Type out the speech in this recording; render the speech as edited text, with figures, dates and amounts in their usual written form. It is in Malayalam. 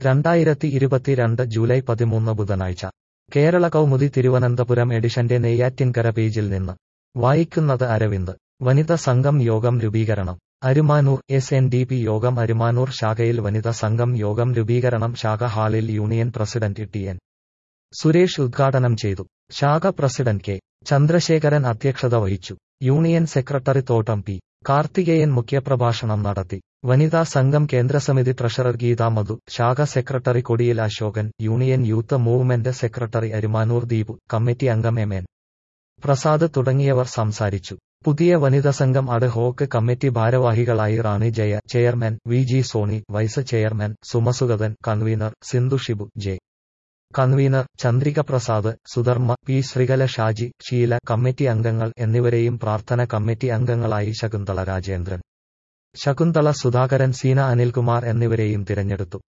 2022 ജൂലൈ 13 ബുധനാഴ്ച കേരള കൗമുദി തിരുവനന്തപുരം എഡിഷന്റെ നെയ്യാറ്റിൻകര പേജിൽ നിന്ന് വായിക്കുന്നത് അരവിന്ദ്. വനിതാ സംഘം യോഗം രൂപീകരണം. അരുമാനൂർ. SNDP യോഗം അരുമാനൂർ ശാഖയിൽ വനിതാ സംഘം യോഗം രൂപീകരണം ശാഖ ഹാളിൽ യൂണിയൻ പ്രസിഡന്റ് TN സുരേഷ് ഉദ്ഘാടനം ചെയ്തു. ശാഖ പ്രസിഡന്റ് K ചന്ദ്രശേഖരൻ അധ്യക്ഷത വഹിച്ചു. Union secretary Thottam P Karthikeyan മുഖ്യപ്രഭാഷണം നടത്തി. വനിതാ സംഘം കേന്ദ്രസമിതി ട്രഷറർ ഗീതാ മധു, ശാഖ സെക്രട്ടറി കൊടിയിൽ Asokan, union youth movement secretary Arumanoor Deepu, committee അംഗം MN പ്രസാദ് തുടങ്ങിയവർ സംസാരിച്ചു. പുതിയ വനിതാ സംഘം അഡ് ഹോക്ക് കമ്മിറ്റി ഭാരവാഹികളായി Rani Jaya chairman, VG Soni vice chairman, Sumasugathan convener, Sindhu Shibu J convener, Chandrika Prasad, Sudharma P Sreekala, Shaji, Sheela committee അംഗങ്ങൾ എന്നിവരെയും പ്രാർത്ഥന കമ്മിറ്റി അംഗങ്ങളായി ശകുന്തള രാജേന്ദ്രൻ, ശകുന്തള സുധാകരൻ, സീന അനിൽകുമാർ എന്നിവരെയും തിരഞ്ഞെടുത്തു.